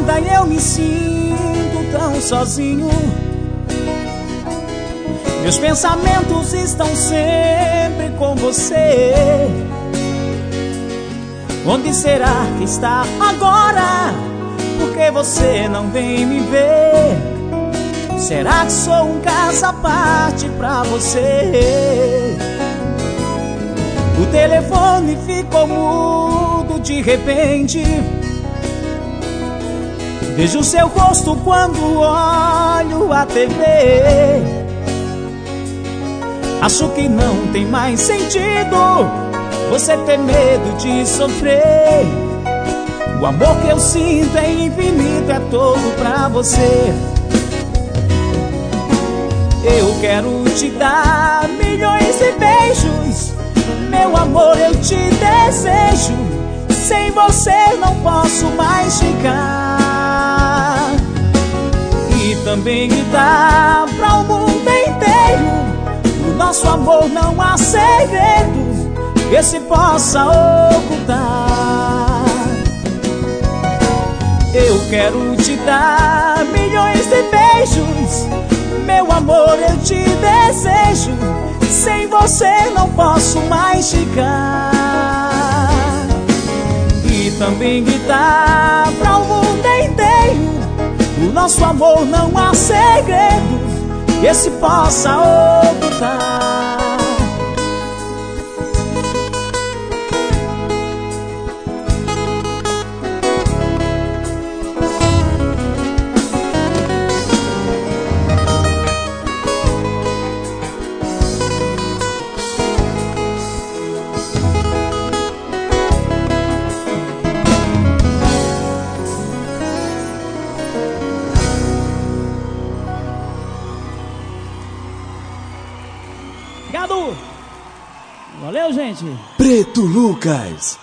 nada e eu me sinto tão sozinho. Meus pensamentos estão sempre com você. Onde será que está agora? Por que você não vem me ver? Será que sou um caso à parte pra você? O telefone ficou mudo de repente. Vejo seu rosto quando olho a TV. Acho que não tem mais sentido você ter medo de sofrer. O amor que eu sinto é infinito, é todo pra você. Eu quero te dar milhões de beijos. Meu amor, eu te desejo. Sem você não posso mais ficar. E também gritar pra o mundo inteiro: no nosso amor não há segredo que se possa ocultar. Eu quero te dar milhões de beijos. Meu amor, eu te desejo. Sem você não posso mais ficar. E também gritar pra o mundo inteiro: o nosso amor não há segredo que se possa ocultar. Obrigado! Valeu, gente! Preto Lucas.